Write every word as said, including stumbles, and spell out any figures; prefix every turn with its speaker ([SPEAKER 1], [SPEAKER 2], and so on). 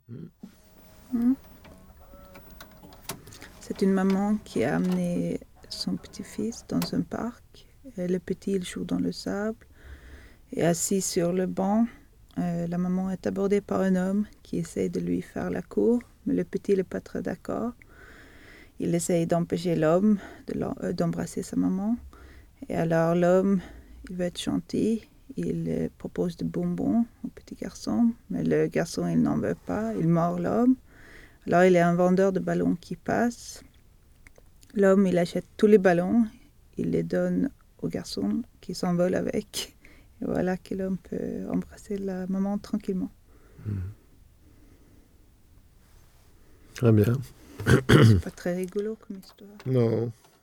[SPEAKER 1] Mmh. C'est une maman qui a amené son petit-fils dans un parc. Et le petit, il joue dans le sable. Et assis sur le banc, euh, la maman est abordée par un homme qui essaie de lui faire la cour, mais le petit n'est pas très d'accord. Il essaye d'empêcher l'homme de l'em- euh, d'embrasser sa maman. Et alors l'homme, il veut être gentil, il euh, propose des bonbons au petit garçon, mais le garçon, il n'en veut pas, il mord l'homme. Alors il y a un vendeur de ballons qui passe. L'homme, il achète tous les ballons, il les donne au garçon qui s'envole avec. Et voilà que l'homme peut embrasser la maman tranquillement.
[SPEAKER 2] Très bien.
[SPEAKER 1] C'est pas très rigolo comme histoire.
[SPEAKER 2] Non.